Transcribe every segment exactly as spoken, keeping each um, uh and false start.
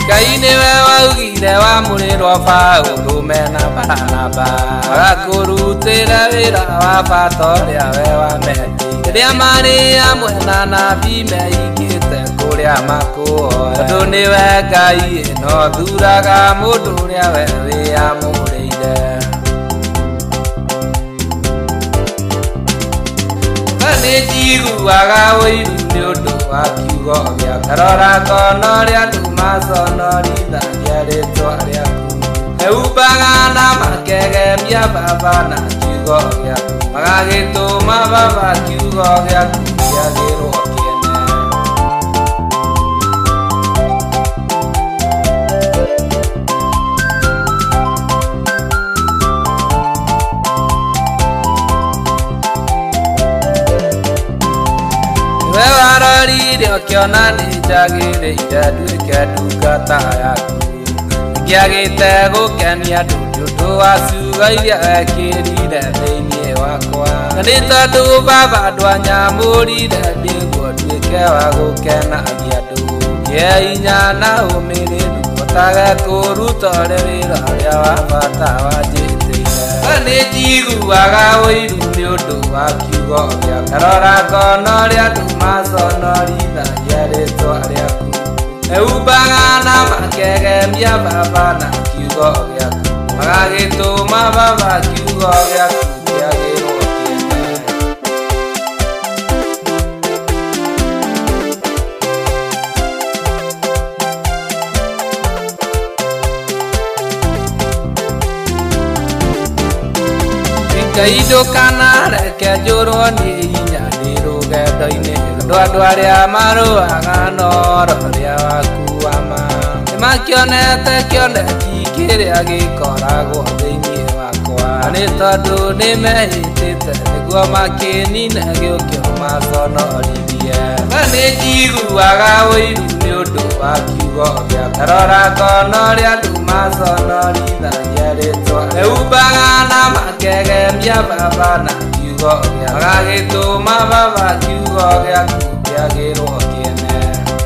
Kaine wewe ugire wa muliro fa undumena banaba agakurutira wira wa batoria wewa meti ria mari amwe na nabi meigite kuria makuoya tondu niwe Ngai no thuraga mundu uria we amuriire Nijiguaga wiru ni undu wa kiugo giaku rora ngono ria andu maconorithagia ritwa riaku eumbaga na makegemia baba na kiugo giaku magagituma baba kiugo giaku giagirwo kiene Wewarorire ukiona ninjagiriire nduike ndungata yaku ngiagite gukenia andu nĩũndũ wa ciugo iria wekĩrire thĩinĩ wakwa na nĩ tondũ baba ndwanyamũrire nĩguo nduĩke wa gũkenagia andũ ngĩe hinya na ũmĩrĩru ũtage kũruta ũrĩ wĩra ũrĩa wa bata wanjĩtĩire nĩ njiguaga ũiru nĩ ũndũ wa kiugo gĩaku rora ngona ũrĩa andũ maconorithagia rĩtwa rĩaku eumbaga na makegemia baba na kiugo gĩaku magagĩtũma baba kiugo gĩaku kĩagĩrwo kĩene Ngai ndũkanareke njũrwo nĩ hinya ndĩ rũgendo-inĩ andũ andũ arĩa marũaga noro rũrĩa wakuama nĩmakĩonete kĩoneki kĩrĩa gĩkoragwo thĩinĩ wakwa nĩ tondũ nĩmehĩtĩte nĩguo makĩnine gĩũkio maconorithie na nĩ njiguaga ũiru nĩ ũndũ wa kiugo gĩaku rora ngona ũrĩa andũ maconorithagia rĩtwa eumbaga na makegemia baba na kiugo gĩaku magagĩtũma baba kiugo gĩaku kĩagĩrwo kĩene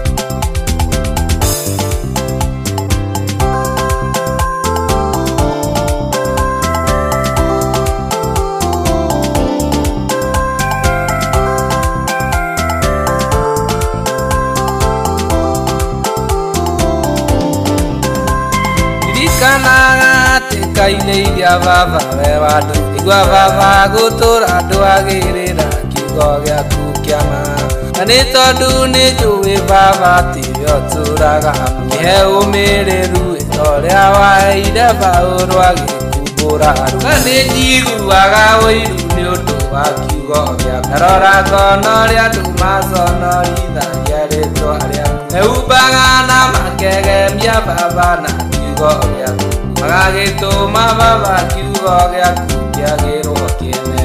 Ririkanaga atĩ Ngai-inĩ iria baba we wandũ igua baba gũtũra ndwagĩrĩra kiugo gĩaku kĩama na nĩ tondũ nĩ njũĩ baba atĩ we ũtũraga mũhe ũmĩrĩru wĩra ũrĩa waheire Paũlũ agĩkumbũra na nĩ njiguaga ũiru nĩ ũndũ wa kiugo gĩaku rora ngona ũrĩa andũ maconorithagia rĩtwa rĩaku eumbaga na makegemia baba na kiugo gĩaku magagĩtũma baba kiugo gĩaku kĩagĩrwo kĩene